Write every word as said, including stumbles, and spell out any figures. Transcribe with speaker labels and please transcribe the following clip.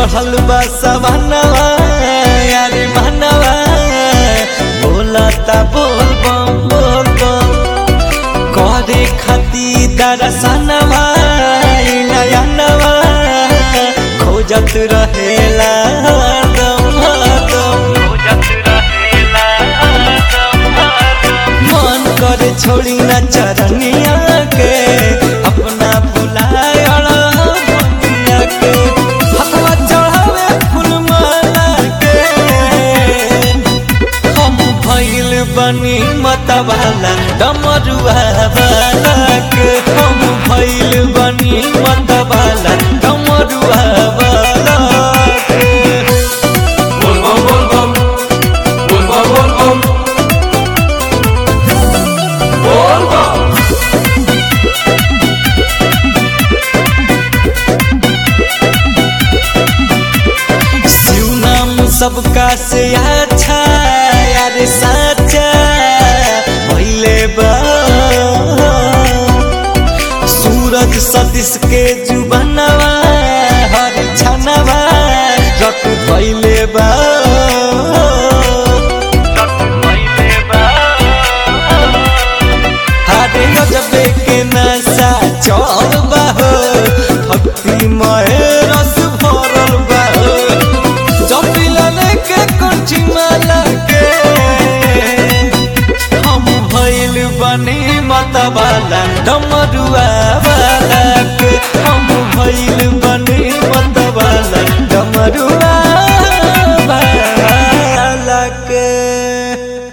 Speaker 1: चढ़ल बा सवनवा यारे मनवा बोलता बोल बम बोल बम करे खती दरसनवा नयनवा खोजत रहेला दम दम मन करे छोड़ी न चरनिया के अपना बुलायल दुनिया के हथवा चढ़ावे फूल माला के हम भइल बनी मतवाला डमरुआ वाला के हम भइल बनी मतवाला डमरुआ वाला के
Speaker 2: बोल बम बोल बम बोल बम बोल बम
Speaker 1: शिव नाम सबका से अच्छा यार साचा भइले बा सूरज सदिश के जुबनवा हर छनवा रट भइले बा हरे गजबे के नशा चल बा भक्ति मय रस भरल बा जपिला लेके कुछ माला के हम भइल बनी मतवाला डमरुआ वाला के हम भइल बनी मतवाला डमरुआ वाला के।